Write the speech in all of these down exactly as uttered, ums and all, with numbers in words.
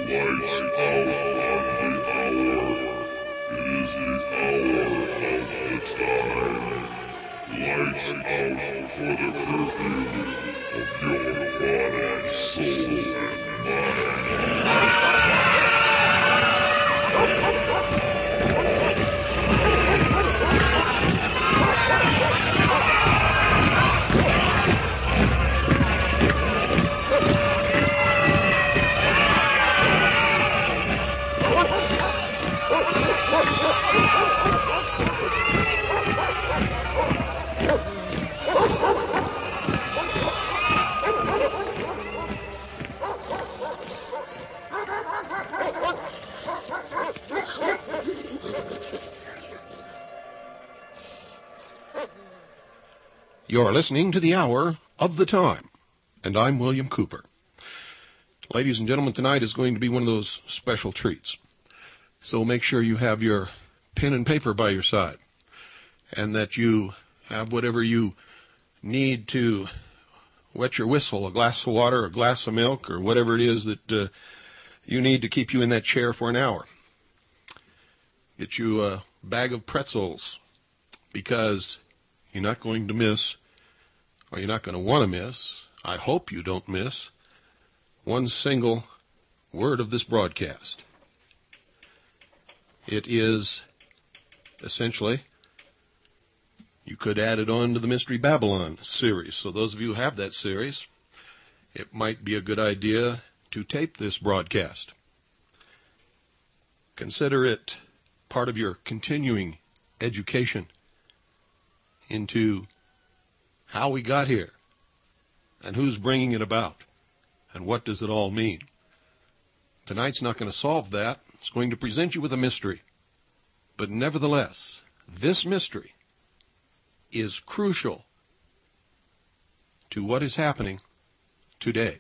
You're listening to the Hour of the Time, and I'm William Cooper. Ladies and gentlemen, tonight is going to be one of those special treats. So make sure you have your pen and paper by your side, and that you have whatever you need to wet your whistle, a glass of water, a glass of milk, or whatever it is that uh, you need to keep you in that chair for an hour. Get you a bag of pretzels, because you're not going to miss, or you're not going to want to miss, I hope you don't miss, one single word of this broadcast. It is essentially, you could add it on to the Mystery Babylon series. So those of you who have that series, it might be a good idea to tape this broadcast. Consider it part of your continuing education into how we got here, and who's bringing it about, and what does it all mean. Tonight's not going to solve that. It's going to present you with a mystery. But nevertheless, this mystery is crucial to what is happening today.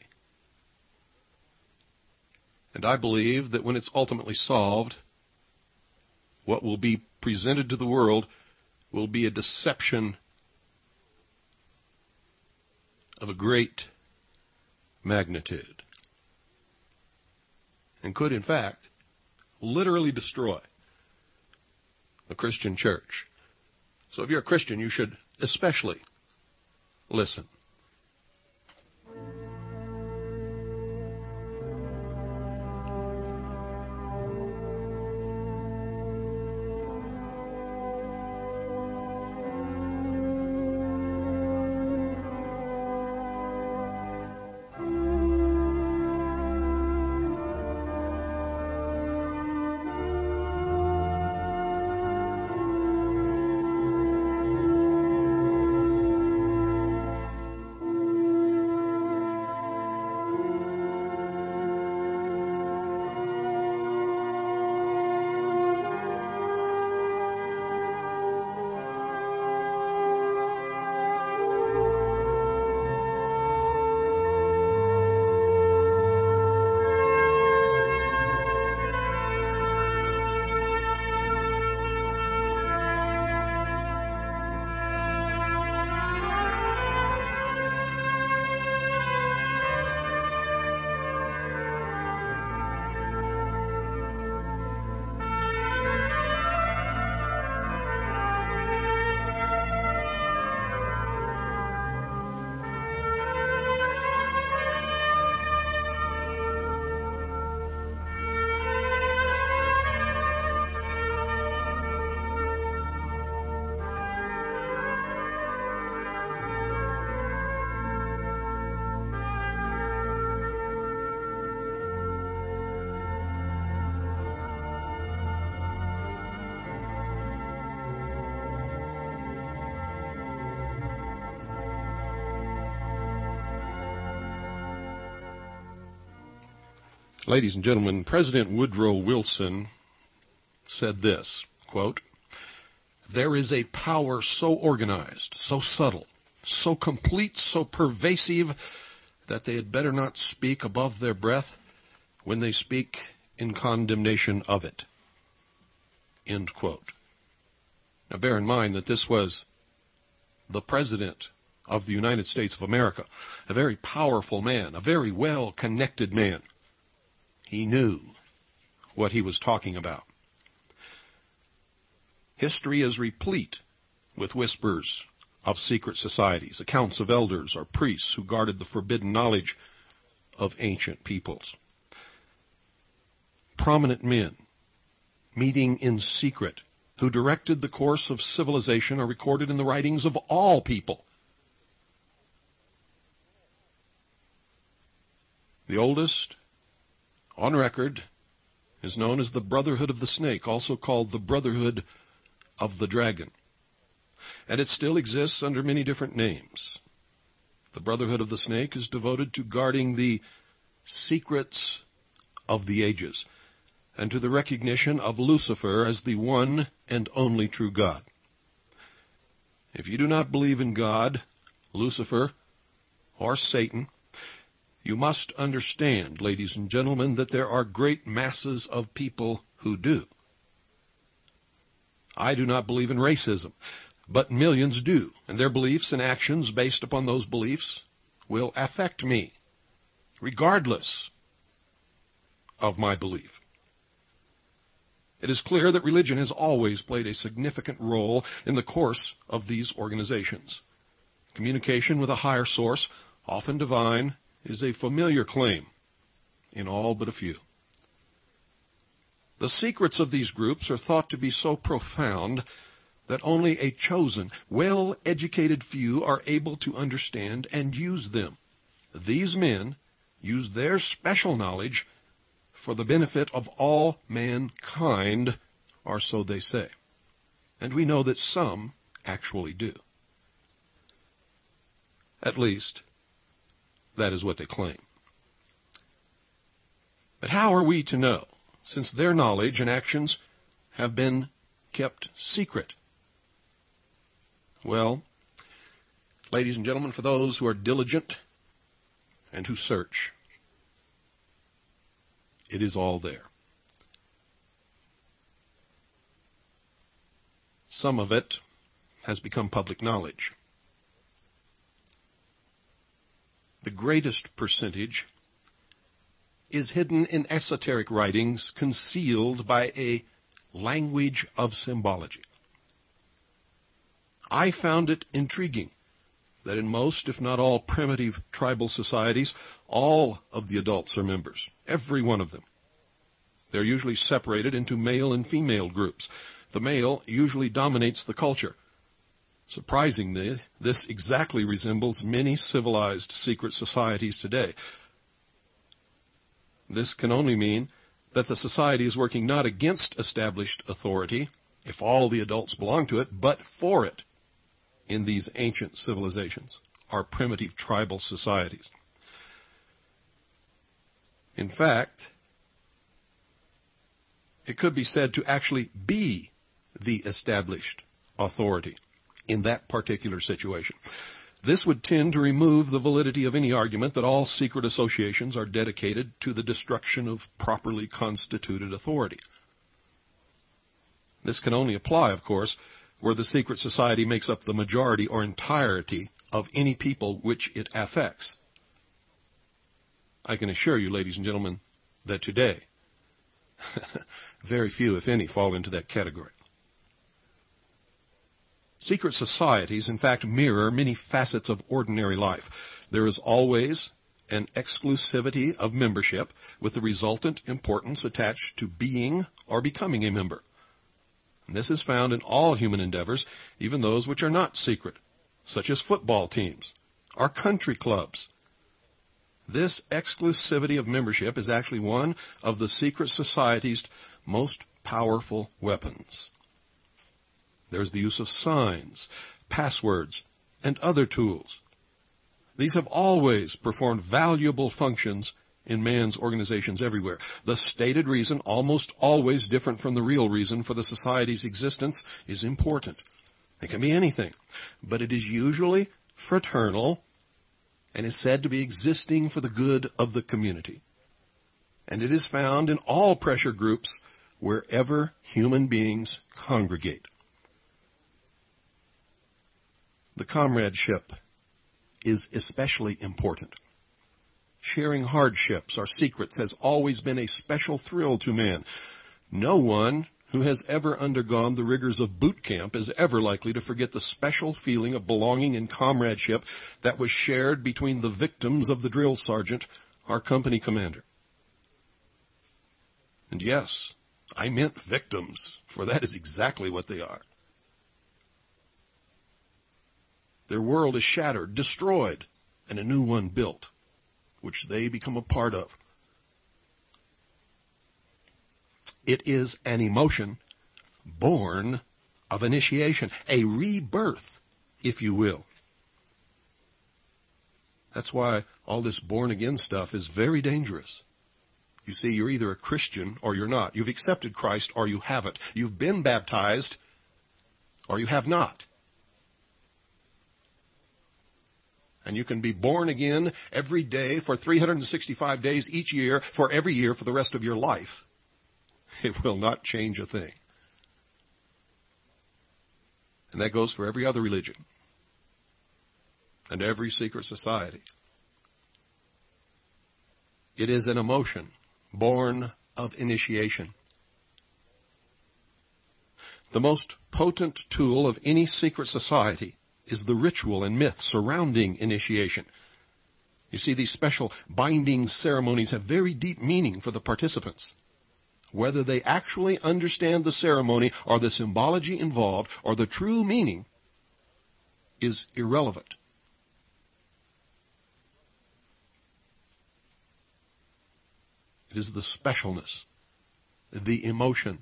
And I believe that when it's ultimately solved, what will be presented to the world will be a deception of a great magnitude, and could, in fact, literally destroy the Christian church. So if you're a Christian, you should especially listen. Ladies and gentlemen, President Woodrow Wilson said this, quote, "There is a power so organized, so subtle, so complete, so pervasive, that they had better not speak above their breath when they speak in condemnation of it." End quote. Now bear in mind that this was the President of the United States of America, a very powerful man, a very well-connected man, He knew what he was talking about. History is replete with whispers of secret societies, accounts of elders or priests who guarded the forbidden knowledge of ancient peoples. Prominent men meeting in secret who directed the course of civilization are recorded in the writings of all people. The oldest on record is known as the Brotherhood of the Snake, also called the Brotherhood of the Dragon. And it still exists under many different names. The Brotherhood of the Snake is devoted to guarding the secrets of the ages and to the recognition of Lucifer as the one and only true God. If you do not believe in God, Lucifer, or Satan, you must understand, ladies and gentlemen, that there are great masses of people who do. I do not believe in racism, but millions do, and their beliefs and actions based upon those beliefs will affect me, regardless of my belief. It is clear that religion has always played a significant role in the course of these organizations. Communication with a higher source, often divine, is a familiar claim in all but a few. The secrets of these groups are thought to be so profound that only a chosen, well-educated few are able to understand and use them. These men use their special knowledge for the benefit of all mankind, or so they say. And we know that some actually do. At least, that is what they claim. But how are we to know, since their knowledge and actions have been kept secret? Well, ladies and gentlemen, for those who are diligent and who search, it is all there. Some of it has become public knowledge. The greatest percentage is hidden in esoteric writings concealed by a language of symbology. I found it intriguing that in most, if not all, primitive tribal societies, all of the adults are members, every one of them. They're usually separated into male and female groups. The male usually dominates the culture. Surprisingly, this exactly resembles many civilized secret societies today. This can only mean that the society is working not against established authority, if all the adults belong to it, but for it in these ancient civilizations, our primitive tribal societies. In fact, it could be said to actually be the established authority in that particular situation. This would tend to remove the validity of any argument that all secret associations are dedicated to the destruction of properly constituted authority. This can only apply, of course, where the secret society makes up the majority or entirety of any people which it affects. I can assure you, ladies and gentlemen, that today, very few, if any, fall into that category. Secret societies, in fact, mirror many facets of ordinary life. There is always an exclusivity of membership with the resultant importance attached to being or becoming a member. And this is found in all human endeavors, even those which are not secret, such as football teams or country clubs. This exclusivity of membership is actually one of the secret society's most powerful weapons. There's the use of signs, passwords, and other tools. These have always performed valuable functions in man's organizations everywhere. The stated reason, almost always different from the real reason for the society's existence, is important. It can be anything, but it is usually fraternal and is said to be existing for the good of the community. And it is found in all pressure groups wherever human beings congregate. The comradeship is especially important. Sharing hardships or secrets has always been a special thrill to man. No one who has ever undergone the rigors of boot camp is ever likely to forget the special feeling of belonging and comradeship that was shared between the victims of the drill sergeant, our company commander. And yes, I meant victims, for that is exactly what they are. Their world is shattered, destroyed, and a new one built, which they become a part of. It is an emotion born of initiation, a rebirth, if you will. That's why all this born-again stuff is very dangerous. You see, you're either a Christian or you're not. You've accepted Christ or you haven't. You've been baptized or you have not. And you can be born again every day for three hundred sixty-five days each year, for every year for the rest of your life. It will not change a thing. And that goes for every other religion and every secret society. It is an emotion born of initiation. The most potent tool of any secret society is the ritual and myth surrounding initiation. You see, these special binding ceremonies have very deep meaning for the participants. Whether they actually understand the ceremony or the symbology involved or the true meaning is irrelevant. It is the specialness, the emotion,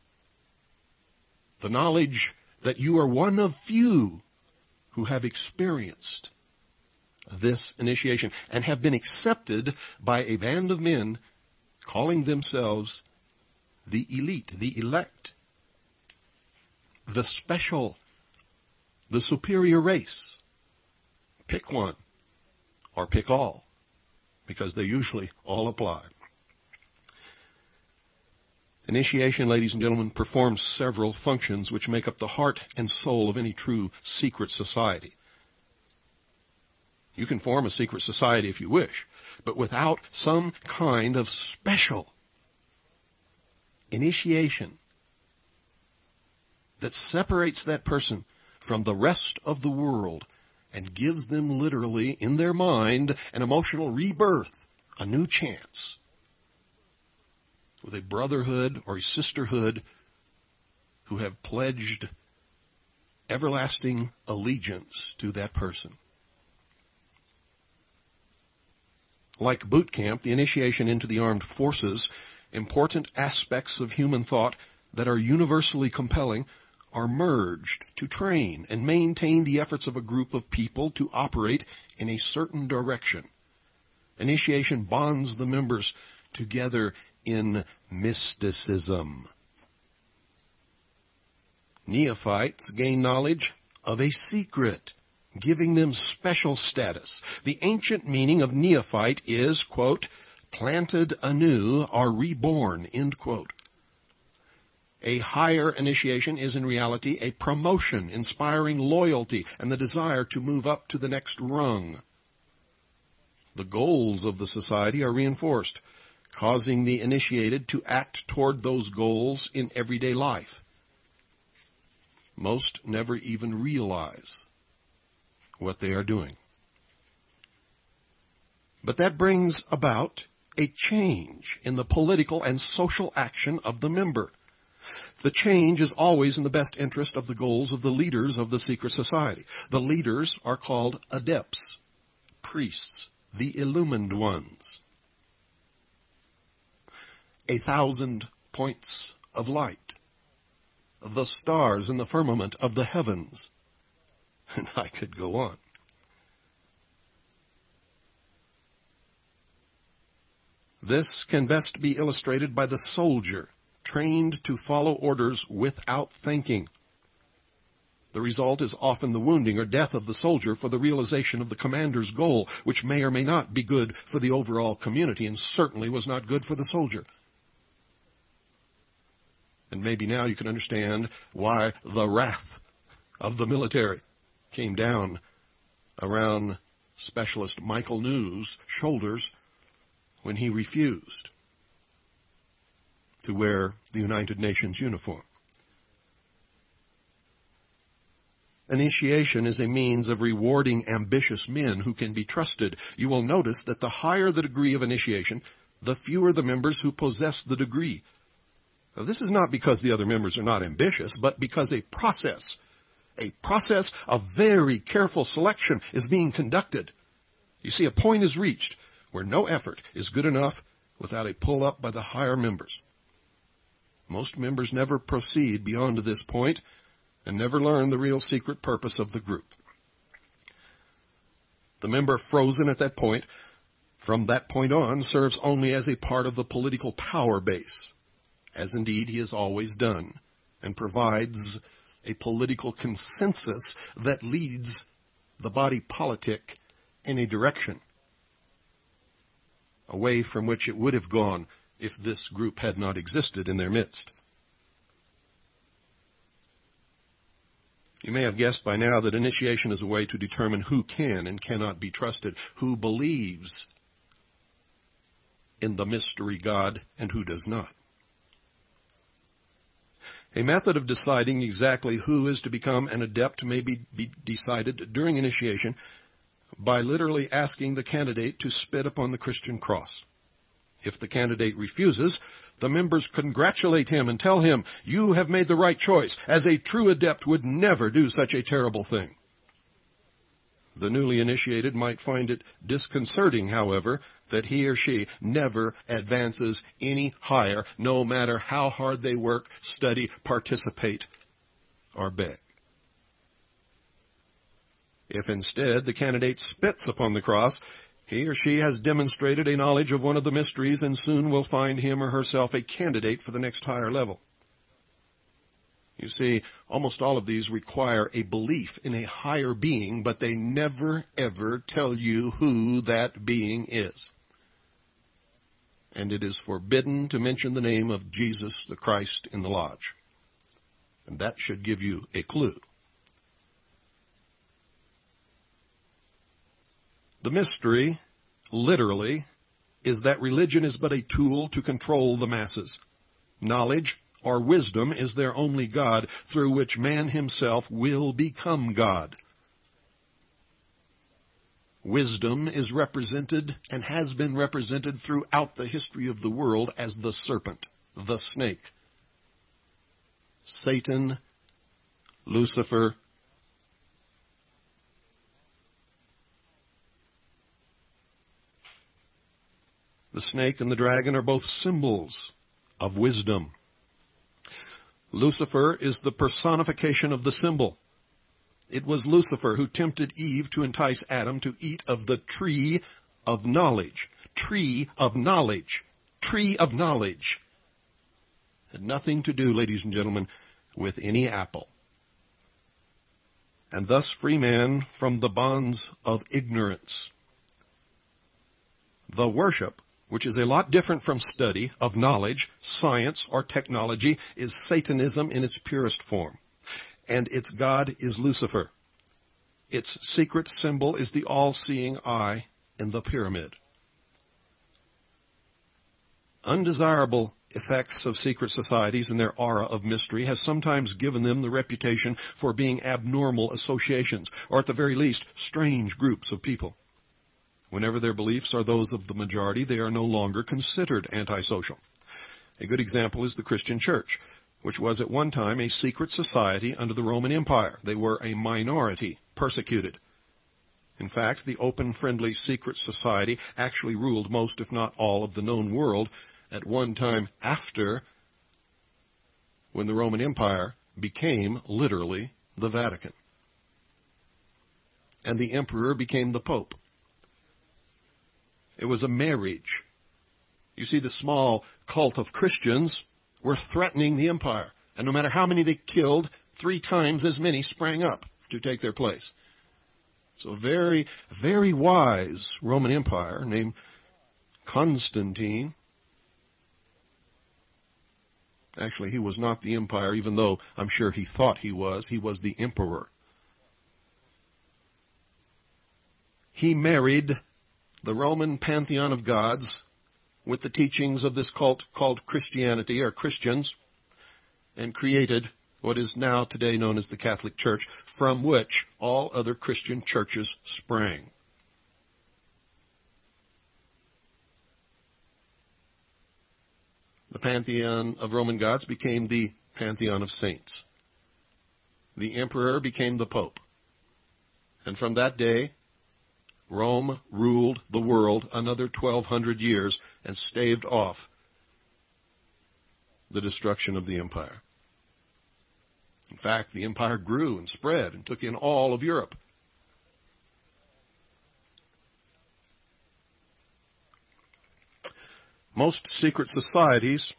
the knowledge that you are one of few who have experienced this initiation and have been accepted by a band of men calling themselves the elite, the elect, the special, the superior race. Pick one or pick all, because they usually all apply. Initiation, ladies and gentlemen, performs several functions which make up the heart and soul of any true secret society. You can form a secret society if you wish, but without some kind of special initiation that separates that person from the rest of the world and gives them literally, in their mind, an emotional rebirth, a new chance, with a brotherhood or a sisterhood who have pledged everlasting allegiance to that person. Like boot camp, the initiation into the armed forces, important aspects of human thought that are universally compelling are merged to train and maintain the efforts of a group of people to operate in a certain direction. Initiation bonds the members together in mysticism. Neophytes gain knowledge of a secret, giving them special status. The ancient meaning of neophyte is, quote, planted anew or reborn, end quote. A higher initiation is in reality a promotion, inspiring loyalty and the desire to move up to the next rung. The goals of the society are reinforced, causing the initiated to act toward those goals in everyday life. Most never even realize what they are doing. But that brings about a change in the political and social action of the member. The change is always in the best interest of the goals of the leaders of the secret society. The leaders are called adepts, priests, the illumined ones. A thousand points of light, the stars in the firmament of the heavens. And I could go on. This can best be illustrated by the soldier, trained to follow orders without thinking. The result is often the wounding or death of the soldier for the realization of the commander's goal, which may or may not be good for the overall community and certainly was not good for the soldier. And maybe now you can understand why the wrath of the military came down around Specialist Michael New's shoulders when he refused to wear the United Nations uniform. Initiation is a means of rewarding ambitious men who can be trusted. You will notice that the higher the degree of initiation, the fewer the members who possess the degree. Now, this is not because the other members are not ambitious, but because a process, a process of very careful selection is being conducted. You see, a point is reached where no effort is good enough without a pull-up by the higher members. Most members never proceed beyond this point and never learn the real secret purpose of the group. The member frozen at that point, from that point on, serves only as a part of the political power base, as indeed he has always done, and provides a political consensus that leads the body politic in a direction away from which it would have gone if this group had not existed in their midst. You may have guessed by now that initiation is a way to determine who can and cannot be trusted, who believes in the mystery God and who does not. A method of deciding exactly who is to become an adept may be, be decided during initiation by literally asking the candidate to spit upon the Christian cross. If the candidate refuses, the members congratulate him and tell him, "You have made the right choice, as a true adept would never do such a terrible thing." The newly initiated might find it disconcerting, however, that he or she never advances any higher, no matter how hard they work, study, participate, or beg. If instead the candidate spits upon the cross, he or she has demonstrated a knowledge of one of the mysteries and soon will find him or herself a candidate for the next higher level. You see, almost all of these require a belief in a higher being, but they never, ever tell you who that being is. And it is forbidden to mention the name of Jesus the Christ in the lodge. And that should give you a clue. The mystery, literally, is that religion is but a tool to control the masses. Knowledge or wisdom is their only God, through which man himself will become God. Wisdom is represented and has been represented throughout the history of the world as the serpent, the snake. Satan, Lucifer, the snake and the dragon are both symbols of wisdom. Lucifer is the personification of the symbol. It was Lucifer who tempted Eve to entice Adam to eat of the tree of knowledge. Tree of knowledge. Tree of knowledge. Had nothing to do, ladies and gentlemen, with any apple. And thus free man from the bonds of ignorance. The worship, which is a lot different from study of knowledge, science, or technology, is Satanism in its purest form. And its god is Lucifer. Its secret symbol is the all-seeing eye in the pyramid. Undesirable effects of secret societies and their aura of mystery has sometimes given them the reputation for being abnormal associations, or at the very least, strange groups of people. Whenever their beliefs are those of the majority, they are no longer considered antisocial. A good example is the Christian Church, which was at one time a secret society under the Roman Empire. They were a minority, persecuted. In fact, the open, friendly, secret society actually ruled most, if not all, of the known world at one time after when the Roman Empire became literally the Vatican. And the emperor became the Pope. It was a marriage. You see, the small cult of Christians were threatening the empire. And no matter how many they killed, three times as many sprang up to take their place. So a very, very wise Roman Empire named Constantine. Actually, he was not the empire, even though I'm sure he thought he was. He was the emperor. He married the Roman pantheon of gods with the teachings of this cult called Christianity, or Christians, and created what is now today known as the Catholic Church, from which all other Christian churches sprang. The pantheon of Roman gods became the pantheon of saints. The emperor became the pope. And from that day, Rome ruled the world another twelve hundred years and staved off the destruction of the empire. In fact, the empire grew and spread and took in all of Europe. Most secret societies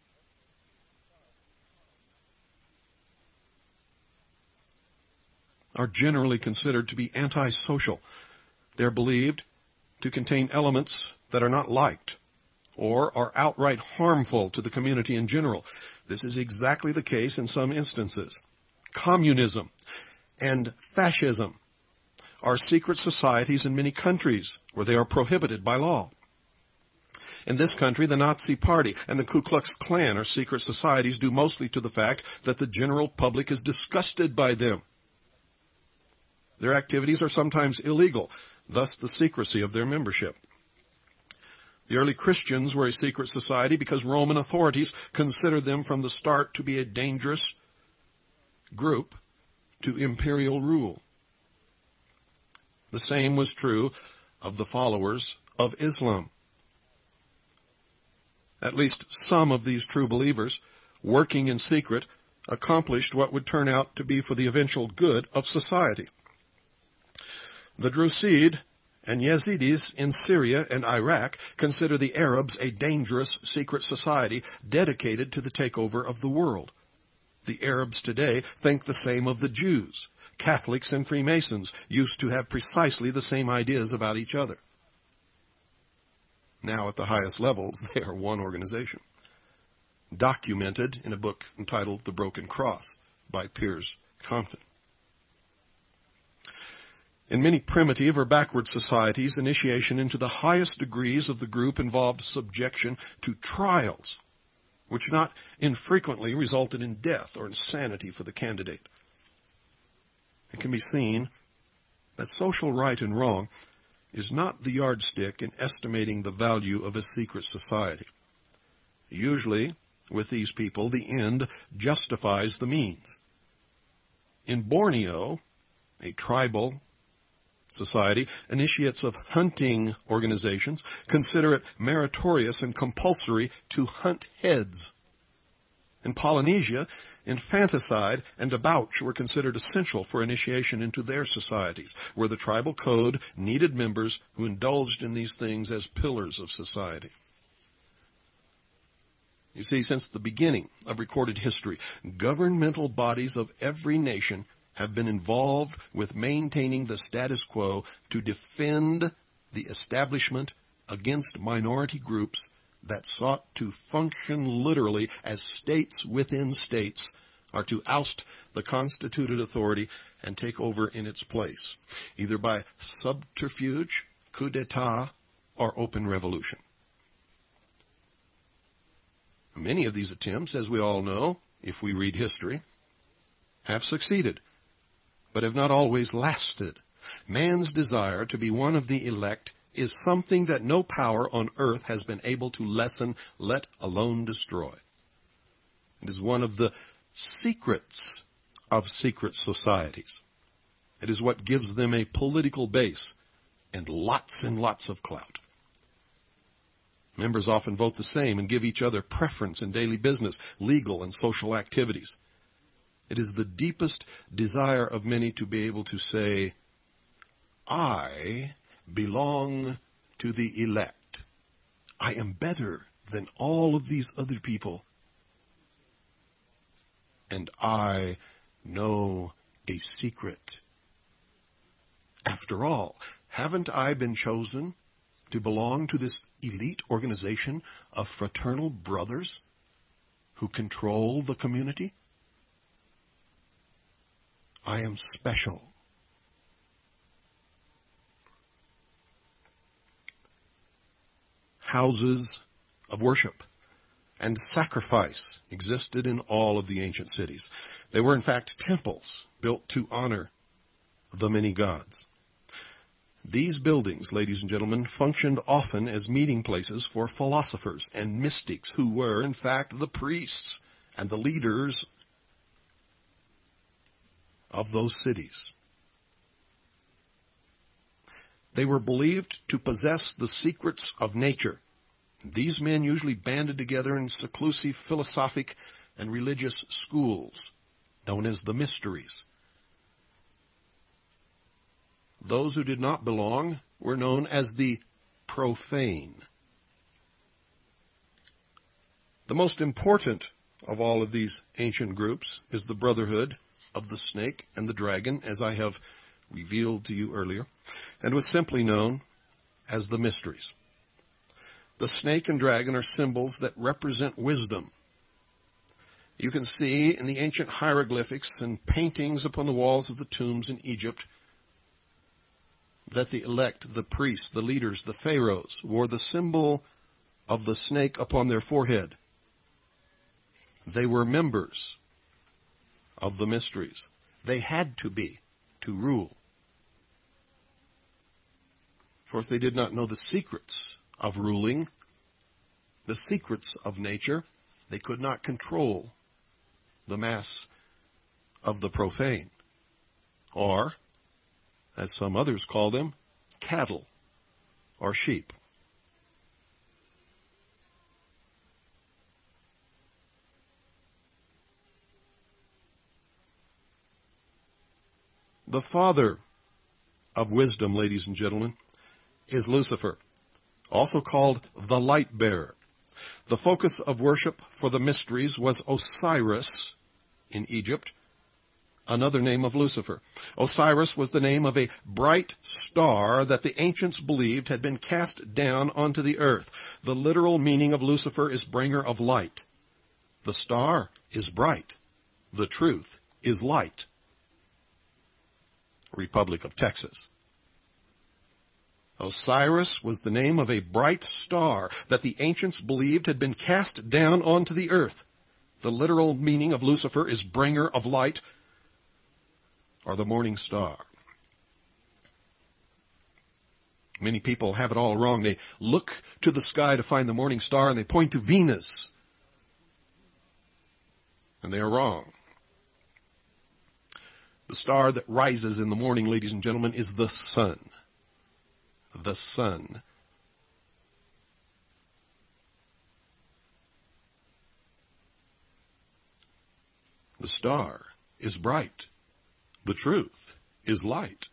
are generally considered to be antisocial. They're believed to contain elements that are not liked or are outright harmful to the community in general. This is exactly the case in some instances. Communism and fascism are secret societies in many countries where they are prohibited by law. In this country, the Nazi Party and the Ku Klux Klan are secret societies due mostly to the fact that the general public is disgusted by them. Their activities are sometimes illegal, thus the secrecy of their membership. The early Christians were a secret society because Roman authorities considered them from the start to be a dangerous group to imperial rule. The same was true of the followers of Islam. At least some of these true believers, working in secret, accomplished what would turn out to be for the eventual good of society. The Drusid and Yazidis in Syria and Iraq consider the Arabs a dangerous secret society dedicated to the takeover of the world. The Arabs today think the same of the Jews. Catholics and Freemasons used to have precisely the same ideas about each other. Now at the highest levels, they are one organization. Documented in a book entitled The Broken Cross by Piers Compton. In many primitive or backward societies, initiation into the highest degrees of the group involved subjection to trials, which not infrequently resulted in death or insanity for the candidate. It can be seen that social right and wrong is not the yardstick in estimating the value of a secret society. Usually, with these people, the end justifies the means. In Borneo, a tribal society, initiates of hunting organizations consider it meritorious and compulsory to hunt heads. In Polynesia, infanticide and debauch were considered essential for initiation into their societies, where the tribal code needed members who indulged in these things as pillars of society. You see, since the beginning of recorded history, governmental bodies of every nation have been involved with maintaining the status quo to defend the establishment against minority groups that sought to function literally as states within states, or to oust the constituted authority and take over in its place, either by subterfuge, coup d'etat, or open revolution. Many of these attempts, as we all know, if we read history, have succeeded, but have not always lasted. Man's desire to be one of the elect is something that no power on earth has been able to lessen, let alone destroy. It is one of the secrets of secret societies. It is what gives them a political base and lots and lots of clout. Members often vote the same and give each other preference in daily business, legal, and social activities. It is the deepest desire of many to be able to say, I belong to the elect. I am better than all of these other people. And I know a secret. After all, haven't I been chosen to belong to this elite organization of fraternal brothers who control the community? I am special. Houses of worship and sacrifice existed in all of the ancient cities. They were in fact temples built to honor the many gods. These buildings, ladies and gentlemen, functioned often as meeting places for philosophers and mystics who were, in fact, the priests and the leaders of those cities. They were believed to possess the secrets of nature. These men usually banded together in seclusive philosophic and religious schools, known as the mysteries. Those who did not belong were known as the profane. The most important of all of these ancient groups is the Brotherhood of the Snake and the Dragon, as I have revealed to you earlier, and was simply known as the mysteries. The snake and dragon are symbols that represent wisdom. You can see in the ancient hieroglyphics and paintings upon the walls of the tombs in Egypt that the elect, the priests, the leaders, the pharaohs, wore the symbol of the snake upon their forehead. They were members of the mysteries. They had to be to rule. Of course, they did not know the secrets of ruling, the secrets of nature. They could not control the mass of the profane, or, as some others call them, cattle or sheep. The father of wisdom, ladies and gentlemen, is Lucifer, also called the light bearer. The focus of worship for the mysteries was Osiris in Egypt, another name of Lucifer. Osiris was the name of a bright star that the ancients believed had been cast down onto the earth. The literal meaning of Lucifer is bringer of light. The star is bright. The truth is light. Republic of Texas. Osiris was the name of a bright star that the ancients believed had been cast down onto the earth. The literal meaning of Lucifer is bringer of light, or the morning star. Many people have it all wrong. They look to the sky to find the morning star and they point to Venus. And they are wrong. The star that rises in the morning, ladies and gentlemen, is the sun. The sun. The star is bright. The truth is light.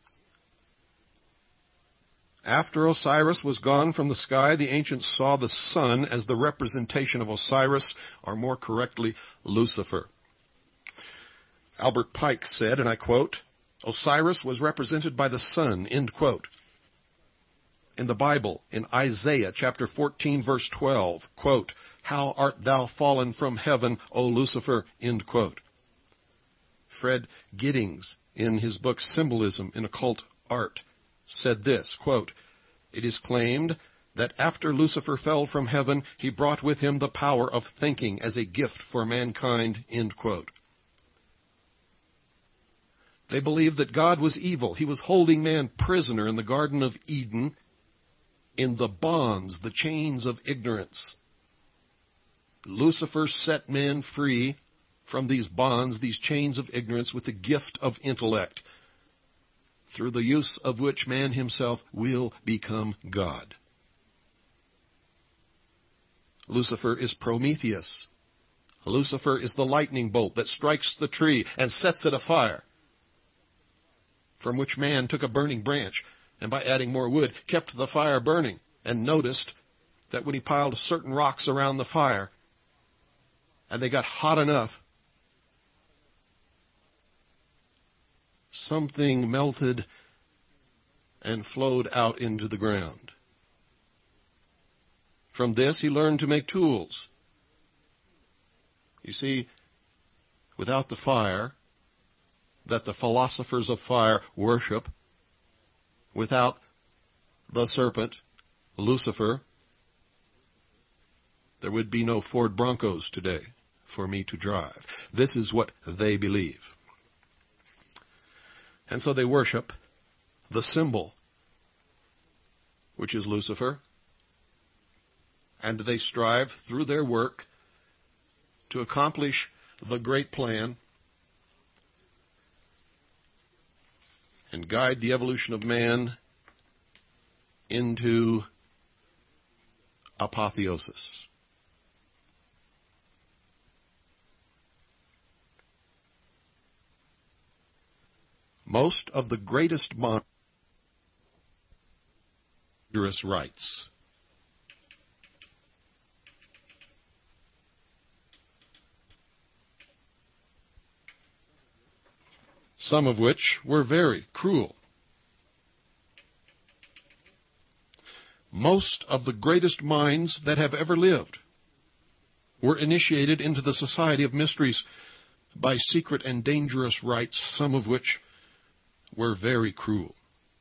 After Osiris was gone from the sky, the ancients saw the sun as the representation of Osiris, or more correctly, Lucifer. Albert Pike said, and I quote, "Osiris was represented by the sun," end quote. In the Bible, in Isaiah chapter fourteen, verse twelve, quote, "How art thou fallen from heaven, O Lucifer," end quote. Fred Giddings, in his book Symbolism in Occult Art, said this, quote, "It is claimed that after Lucifer fell from heaven, he brought with him the power of thinking as a gift for mankind," end quote. They believed that God was evil. He was holding man prisoner in the Garden of Eden in the bonds, the chains of ignorance. Lucifer set man free from these bonds, these chains of ignorance, with the gift of intellect, through the use of which man himself will become God. Lucifer is Prometheus. Lucifer is the lightning bolt that strikes the tree and sets it afire, from which man took a burning branch and by adding more wood kept the fire burning, and noticed that when he piled certain rocks around the fire and they got hot enough, something melted and flowed out into the ground. From this he learned to make tools. You see, without the fire that the philosophers of fire worship, without the serpent, Lucifer, There would be no Ford Broncos today for me to drive. This is what they believe. And so they worship the symbol, which is Lucifer, and they strive through their work to accomplish the great plan and guide the evolution of man into apotheosis. Most of the greatest monstrous rites some of which were very cruel. Most of the greatest minds that have ever lived were initiated into the society of mysteries by secret and dangerous rites, some of which were very cruel.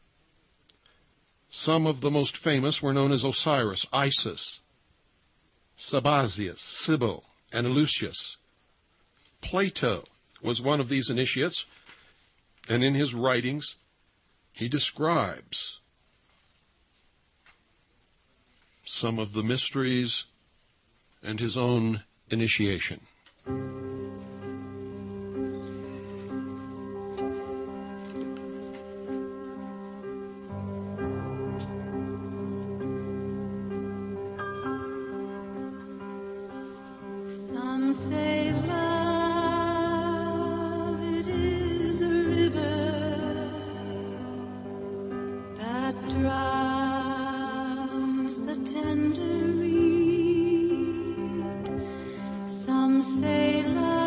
Some of the most famous were known as Osiris, Isis, Sabazius, Cybele, and Eleusis. Plato was one of these initiates, and in his writings he describes some of the mysteries and his own initiation. Some say love, it is a river that drowns the tender reed. Some say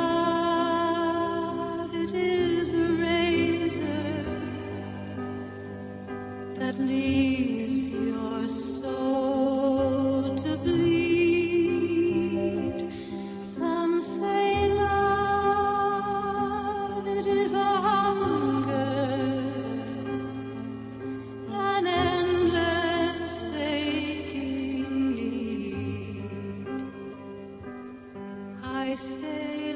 love, it is a razor that leaves your soul to bleed. Some say love, it is a hunger, an endless aching need. I say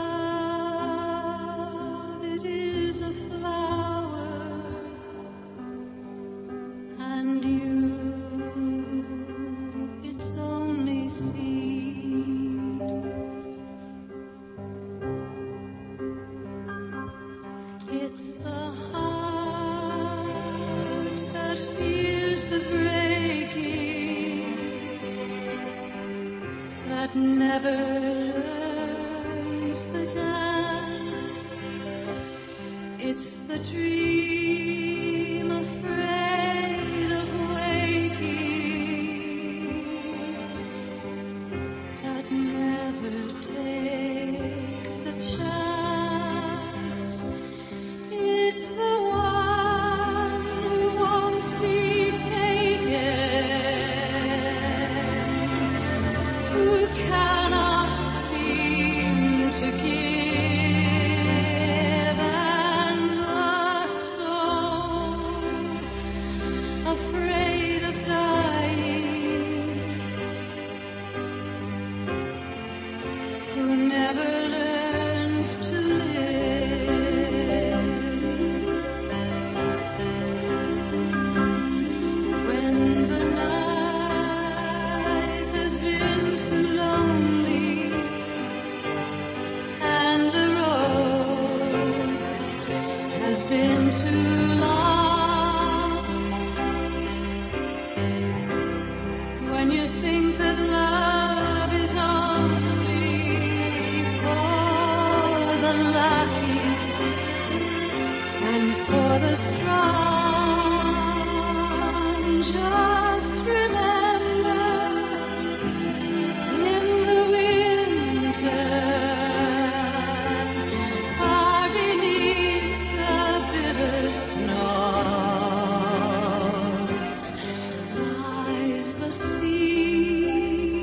love, it is a flower, and you, its only seed. It's the heart that fears the breaking, that never learns the dance. It's the dream afraid of waking, that never takes a chance. It's the one who won't be taken, who cannot seem to give, and the soul afraid of dying, who never learns to live. When the night has been too lonely and the road has been too long, when you think that love is only for the lucky and for the strong, just remember, in the winter, far beneath the bitter snows, lies the sea.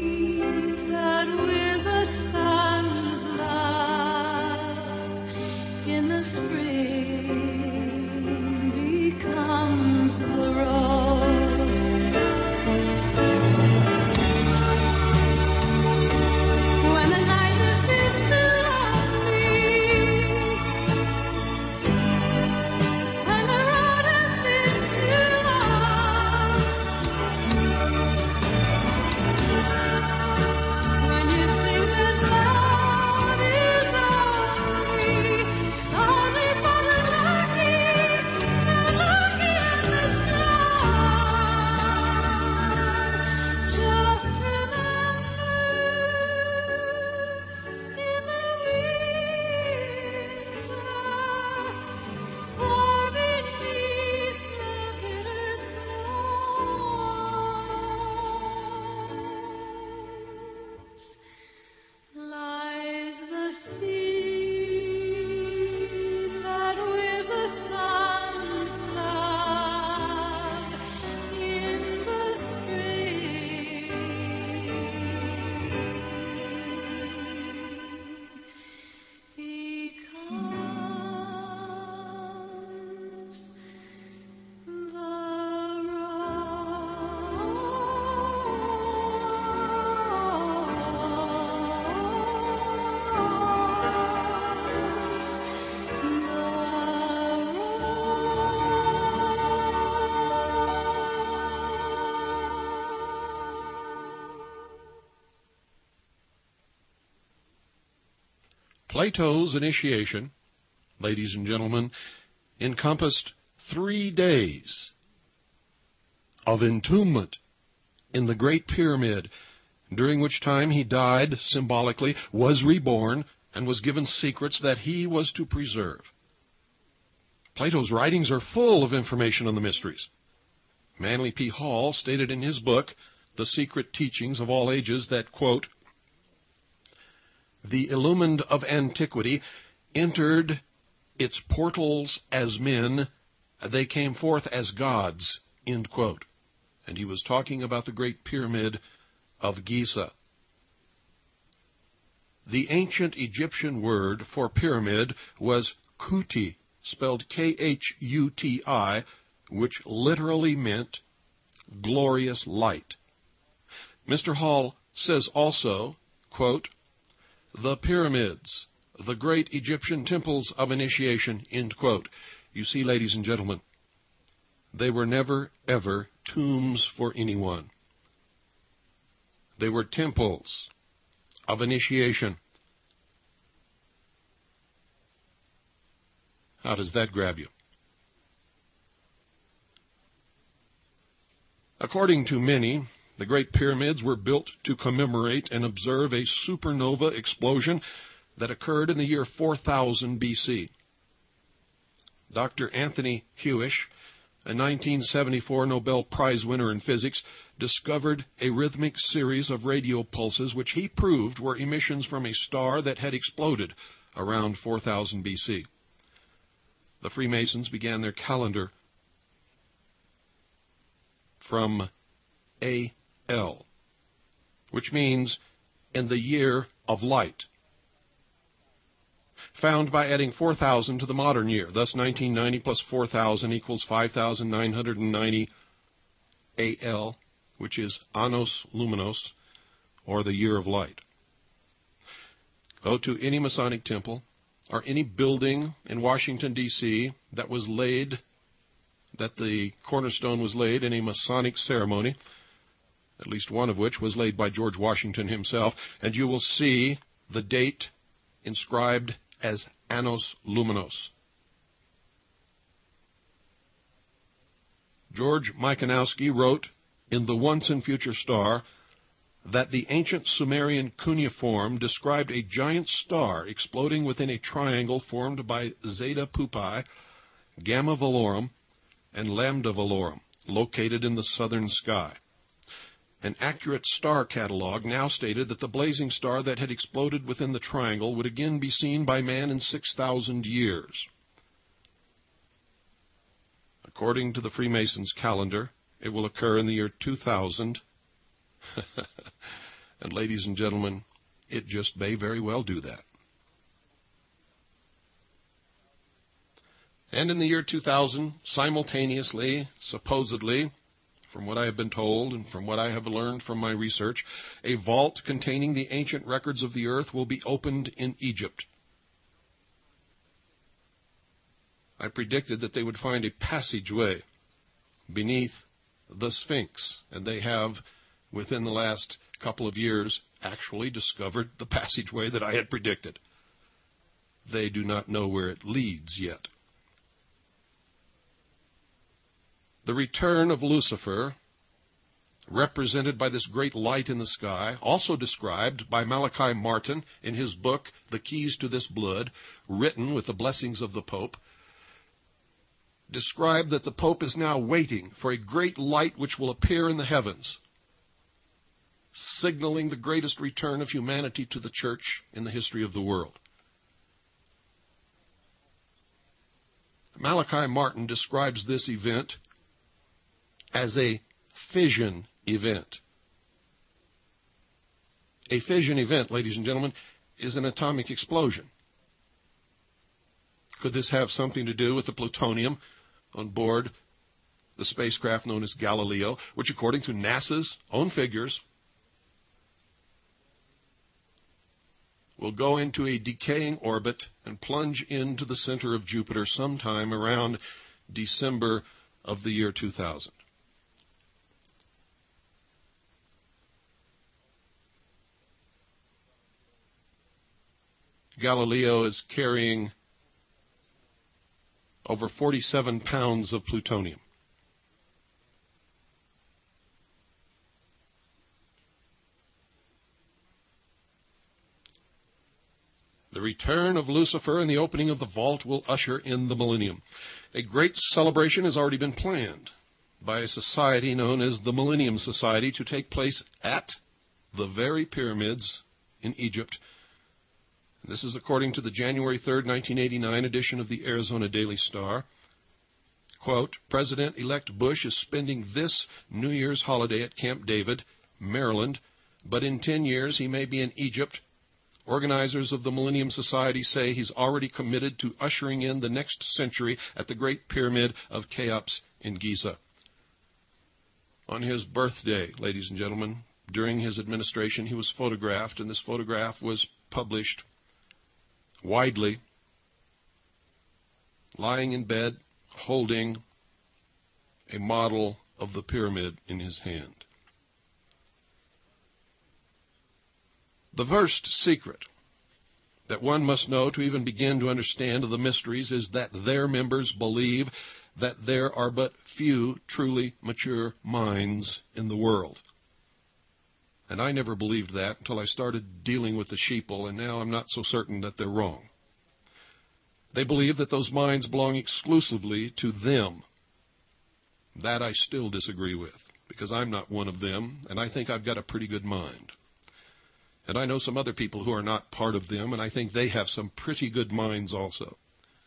Plato's initiation, ladies and gentlemen, encompassed three days of entombment in the Great Pyramid, during which time he died symbolically, was reborn, and was given secrets that he was to preserve. Plato's writings are full of information on the mysteries. Manly P. Hall stated in his book, The Secret Teachings of All Ages, that, quote, the illumined of antiquity entered its portals as men, they came forth as gods, end quote. And he was talking about the Great Pyramid of Giza. The ancient Egyptian word for pyramid was kuti, spelled K H U T I, which literally meant glorious light. Mister Hall says also, quote, the pyramids, the great Egyptian temples of initiation, end quote. You see, ladies and gentlemen, they were never, ever tombs for anyone. They were temples of initiation. How does that grab you? According to many, the Great Pyramids were built to commemorate and observe a supernova explosion that occurred in the year four thousand B C. Doctor Anthony Hewish, a nineteen seventy-four Nobel Prize winner in physics, discovered a rhythmic series of radio pulses which he proved were emissions from a star that had exploded around four thousand B C. The Freemasons began their calendar from A L, which means in the year of light, found by adding four thousand to the modern year. Thus, nineteen ninety plus four thousand equals five thousand nine hundred ninety A L, which is Annos Luminos, or the year of light. Go to any Masonic temple or any building in Washington, D C that was laid, that the cornerstone was laid in a Masonic ceremony, at least one of which was laid by George Washington himself, and you will see the date inscribed as Annos Luminos. George Michanowski wrote in The Once and Future Star that the ancient Sumerian cuneiform described a giant star exploding within a triangle formed by Zeta Pupae, Gamma Velorum, and Lambda Velorum, located in the southern sky. An accurate star catalog now stated that the blazing star that had exploded within the triangle would again be seen by man in six thousand years. According to the Freemasons' calendar, it will occur in the year two thousand. And ladies and gentlemen, it just may very well do that. And in the year two thousand, simultaneously, supposedly, from what I have been told and from what I have learned from my research, a vault containing the ancient records of the earth will be opened in Egypt. I predicted that they would find a passageway beneath the Sphinx, and they have, within the last couple of years, actually discovered the passageway that I had predicted. They do not know where it leads yet. The return of Lucifer, represented by this great light in the sky, also described by Malachi Martin in his book, The Keys to This Blood, written with the blessings of the Pope, described that the Pope is now waiting for a great light which will appear in the heavens, signaling the greatest return of humanity to the church in the history of the world. Malachi Martin describes this event as a fission event. A fission event, ladies and gentlemen, is an atomic explosion. Could this have something to do with the plutonium on board the spacecraft known as Galileo, which, according to NASA's own figures, will go into a decaying orbit and plunge into the center of Jupiter sometime around December of the year two thousand? Galileo is carrying over forty-seven pounds of plutonium. The return of Lucifer and the opening of the vault will usher in the millennium. A great celebration has already been planned by a society known as the Millennium Society to take place at the very pyramids in Egypt. And this is according to the January third, nineteen eighty-nine edition of the Arizona Daily Star. Quote, President-elect Bush is spending this New Year's holiday at Camp David, Maryland, but in ten years he may be in Egypt. Organizers of the Millennium Society say he's already committed to ushering in the next century at the Great Pyramid of Cheops in Giza. On his birthday, ladies and gentlemen, during his administration, he was photographed, and this photograph was published widely, lying in bed, holding a model of the pyramid in his hand. The first secret that one must know to even begin to understand the mysteries is that their members believe that there are but few truly mature minds in the world. And I never believed that until I started dealing with the sheeple, and now I'm not so certain that they're wrong. They believe that those minds belong exclusively to them. That I still disagree with, because I'm not one of them, and I think I've got a pretty good mind. And I know some other people who are not part of them, and I think they have some pretty good minds also.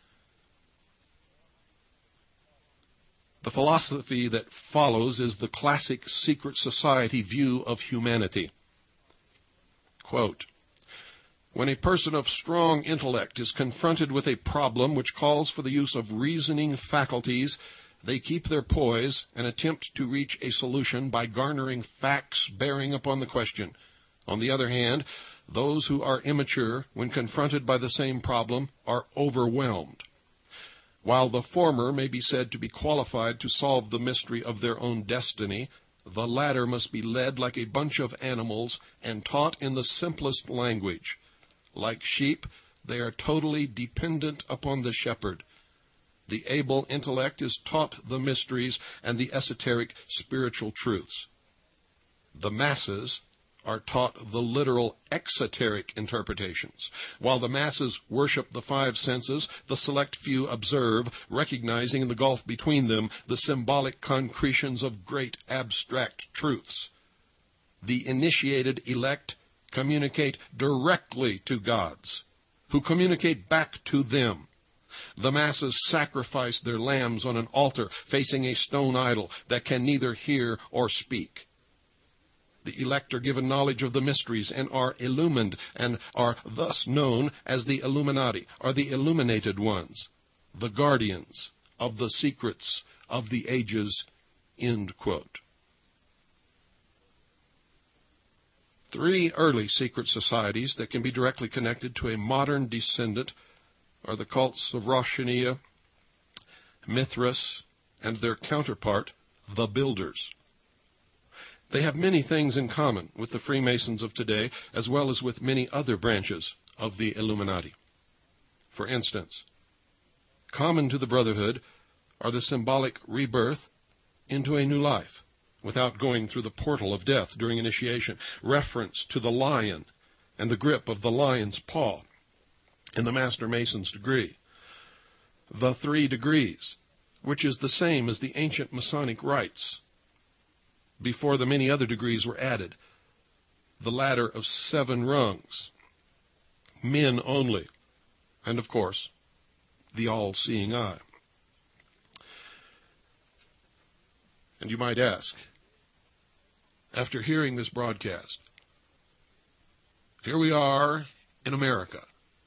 The philosophy that follows is the classic secret society view of humanity. Quote, when a person of strong intellect is confronted with a problem which calls for the use of reasoning faculties, they keep their poise and attempt to reach a solution by garnering facts bearing upon the question. On the other hand, those who are immature, when confronted by the same problem, are overwhelmed. While the former may be said to be qualified to solve the mystery of their own destiny, the latter must be led like a bunch of animals and taught in the simplest language. Like sheep, they are totally dependent upon the shepherd. The able intellect is taught the mysteries and the esoteric spiritual truths. The masses are taught the literal exoteric interpretations. While the masses worship the five senses, the select few observe, recognizing in the gulf between them the symbolic concretions of great abstract truths. The initiated elect communicate directly to gods, who communicate back to them. The masses sacrifice their lambs on an altar facing a stone idol that can neither hear or speak. The elect are given knowledge of the mysteries and are illumined and are thus known as the Illuminati, or the illuminated ones, the guardians of the secrets of the ages, end quote. Three early secret societies that can be directly connected to a modern descendant are the cults of Rosh-Hashanah, Mithras, and their counterpart, the Builders. They have many things in common with the Freemasons of today, as well as with many other branches of the Illuminati. For instance, common to the Brotherhood are the symbolic rebirth into a new life, without going through the portal of death during initiation, reference to the lion and the grip of the lion's paw in the Master Mason's degree, the three degrees, which is the same as the ancient Masonic rites, before the many other degrees were added, the ladder of seven rungs, men only, and of course, the all-seeing eye. And you might ask, after hearing this broadcast, here we are in America.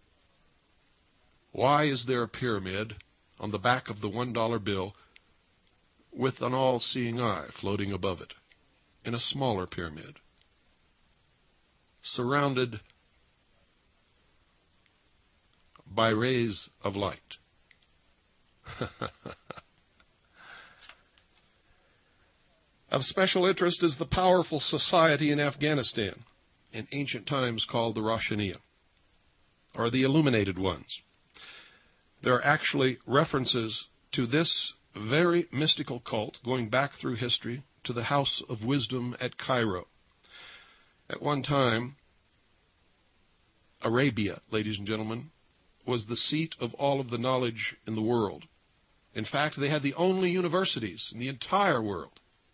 Why is there a pyramid on the back of the one dollar bill with an all-seeing eye floating above it in a smaller pyramid, surrounded by rays of light? Of special interest is the powerful society in Afghanistan, in ancient times called the Rosh-Hashanah. or the illuminated ones. There are actually references to this very mystical cult going back through history to the House of Wisdom at Cairo. At one time, Arabia, ladies and gentlemen, was the seat of all of the knowledge in the world. In fact, they had the only universities in the entire world.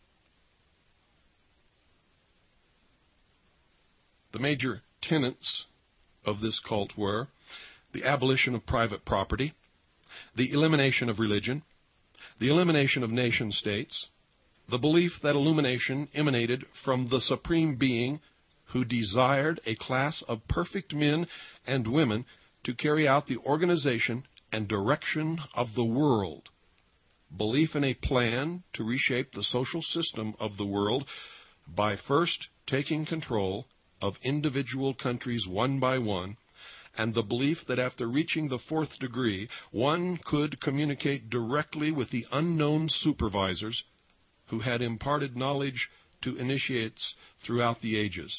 The major tenets of this cult were the abolition of private property, the elimination of religion, the elimination of nation-states, the belief that illumination emanated from the Supreme Being who desired a class of perfect men and women to carry out the organization and direction of the world, belief in a plan to reshape the social system of the world by first taking control of individual countries one by one, and the belief that after reaching the fourth degree, one could communicate directly with the unknown supervisors who had imparted knowledge to initiates throughout the ages.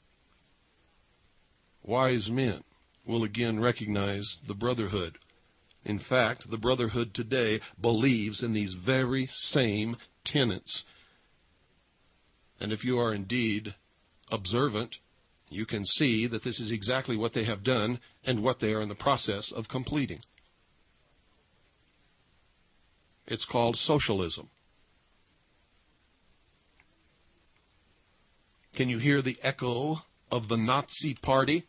Wise men will again recognize the Brotherhood. In fact, the Brotherhood today believes in these very same tenets. And if you are indeed observant, you can see that this is exactly what they have done and what they are in the process of completing. It's called socialism. Can you hear the echo of the Nazi Party?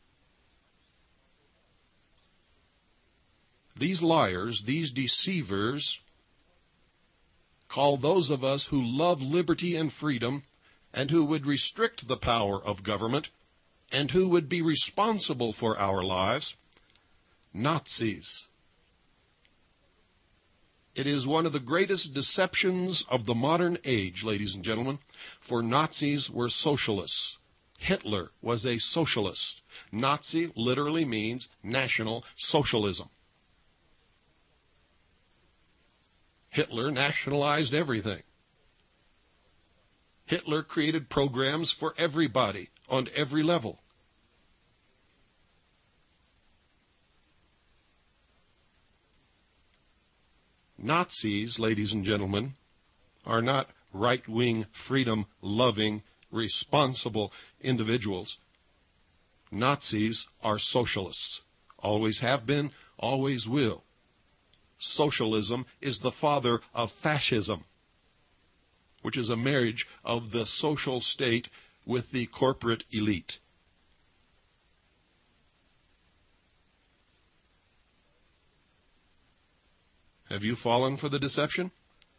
These liars, these deceivers, call those of us who love liberty and freedom and who would restrict the power of government and who would be responsible for our lives, Nazis. It is one of the greatest deceptions of the modern age, ladies and gentlemen, for Nazis were socialists. Hitler was a socialist. Nazi literally means National Socialism. Hitler nationalized everything. Hitler created programs for everybody on every level. Nazis, ladies and gentlemen, are not right-wing, freedom-loving, responsible individuals. Nazis are socialists. Always have been, always will. Socialism is the father of fascism, which is a marriage of the social state with the corporate elite. Have you fallen for the deception?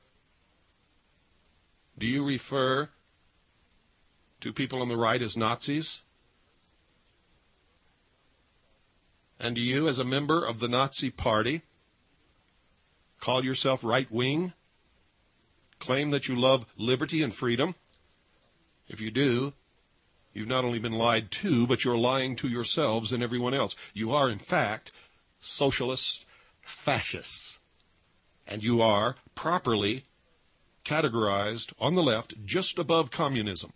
Do you refer to people on the right as Nazis? And do you, as a member of the Nazi Party, call yourself right-wing? Claim that you love liberty and freedom? If you do, you've not only been lied to, but you're lying to yourselves and everyone else. You are, in fact, socialist fascists. And you are properly categorized on the left just above communism.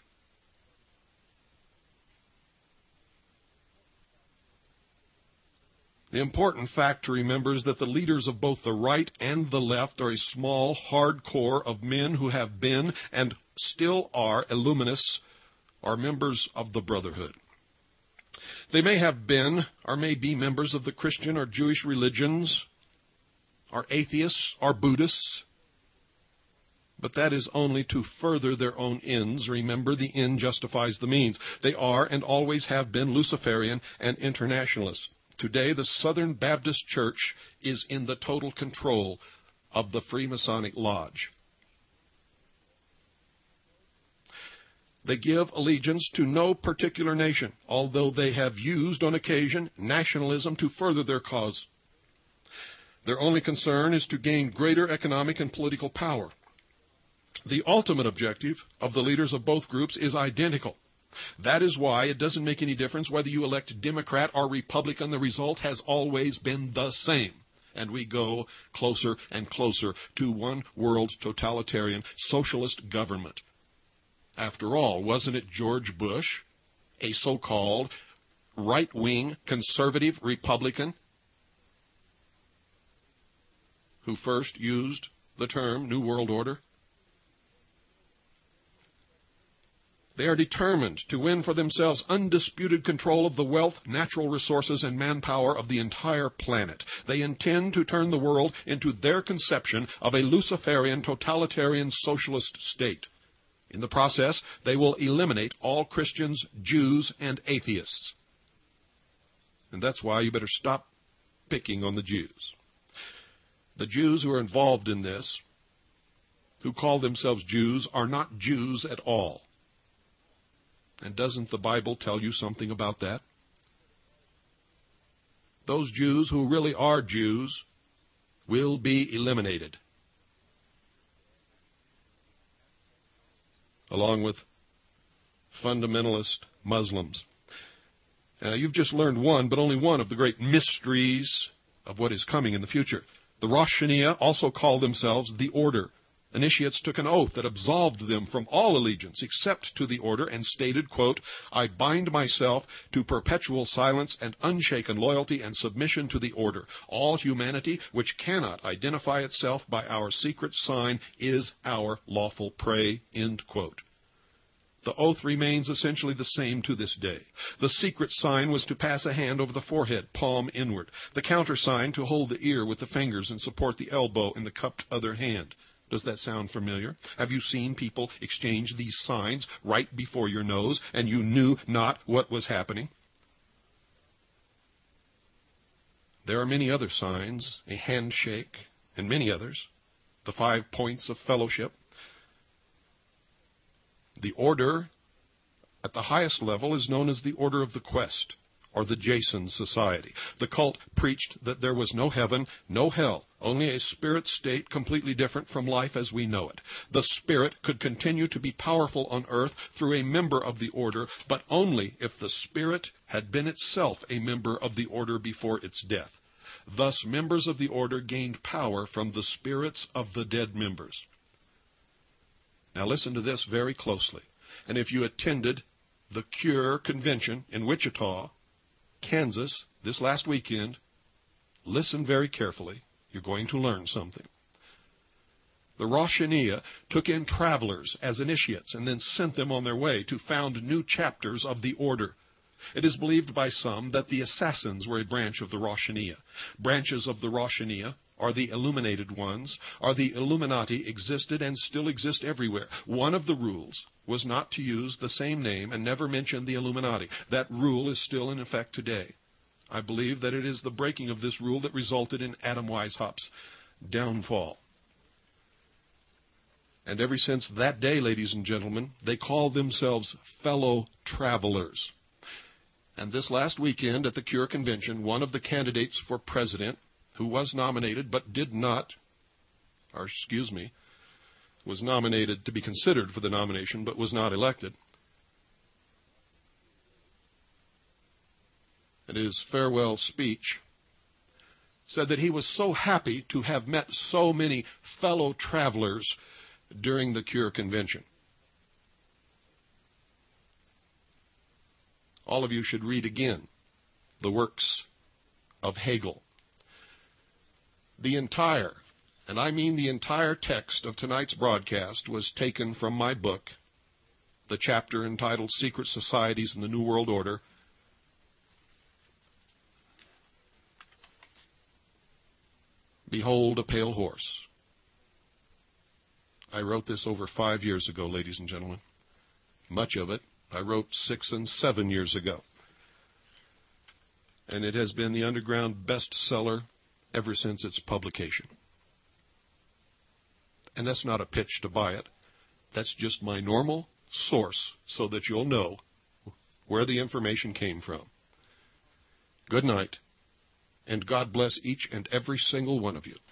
The important fact to remember is that the leaders of both the right and the left are a small, hard core of men who have been and still are Illuminists, are members of the Brotherhood. They may have been or may be members of the Christian or Jewish religions, are atheists, are Buddhists, but that is only to further their own ends. Remember, the end justifies the means. They are and always have been Luciferian and internationalists. Today, the Southern Baptist Church is in the total control of the Freemasonic Lodge. They give allegiance to no particular nation, although they have used on occasion nationalism to further their cause. Their only concern is to gain greater economic and political power. The ultimate objective of the leaders of both groups is identical. That is why it doesn't make any difference whether you elect Democrat or Republican. The result has always been the same. And we go closer and closer to one world totalitarian socialist government. After all, wasn't it George Bush, a so-called right-wing conservative Republican who first used the term New World Order. They are determined to win for themselves undisputed control of the wealth, natural resources, and manpower of the entire planet. They intend to turn the world into their conception of a Luciferian, totalitarian, socialist state. In the process, they will eliminate all Christians, Jews, and atheists. And that's why you better stop picking on the Jews. The Jews who are involved in this, who call themselves Jews, are not Jews at all. And doesn't the Bible tell you something about that? Those Jews who really are Jews will be eliminated, along with fundamentalist Muslims. Now, you've just learned one, but only one of the great mysteries of what is coming in the future. The Rosh Hashanah also called themselves the Order. Initiates took an oath that absolved them from all allegiance except to the order and stated, quote, I bind myself to perpetual silence and unshaken loyalty and submission to the order. All humanity which cannot identify itself by our secret sign is our lawful prey, end quote. The oath remains essentially the same to this day. The secret sign was to pass a hand over the forehead, palm inward. The countersign to hold the ear with the fingers and support the elbow in the cupped other hand. Does that sound familiar? Have you seen people exchange these signs right before your nose and you knew not what was happening? There are many other signs, a handshake, and many others. The five points of fellowship. The order at the highest level is known as the Order of the Quest, or the Jason Society. The cult preached that there was no heaven, no hell, only a spirit state completely different from life as we know it. The spirit could continue to be powerful on earth through a member of the order, but only if the spirit had been itself a member of the order before its death. Thus, members of the order gained power from the spirits of the dead members. Now listen to this very closely. And if you attended the Cure Convention in Wichita, Kansas, this last weekend, listen very carefully. You're going to learn something. The Rosh Hashanah took in travelers as initiates and then sent them on their way to found new chapters of the order. It is believed by some that the assassins were a branch of the Rosh Hashanah. Branches of the Rosh Hashanah are the illuminated ones, are the Illuminati, existed and still exist everywhere. One of the rules was not to use the same name and never mention the Illuminati. That rule is still in effect today. I believe that it is the breaking of this rule that resulted in Adam Weishaupt's downfall. And ever since that day, ladies and gentlemen, they call themselves fellow travelers. And this last weekend at the Cure Convention, one of the candidates for president, who was nominated but did not, or excuse me, was nominated to be considered for the nomination but was not elected, in his farewell speech, said that he was so happy to have met so many fellow travelers during the Cure Convention. All of you should read again the works of Hegel. The entire, and I mean the entire text of tonight's broadcast was taken from my book, the chapter entitled Secret Societies in the New World Order. Behold a Pale Horse. I wrote this over five years ago, ladies and gentlemen. Much of it I wrote six and seven years ago. And it has been the underground bestseller ever since its publication. And that's not a pitch to buy it. That's just my normal source so that you'll know where the information came from. Good night, and God bless each and every single one of you.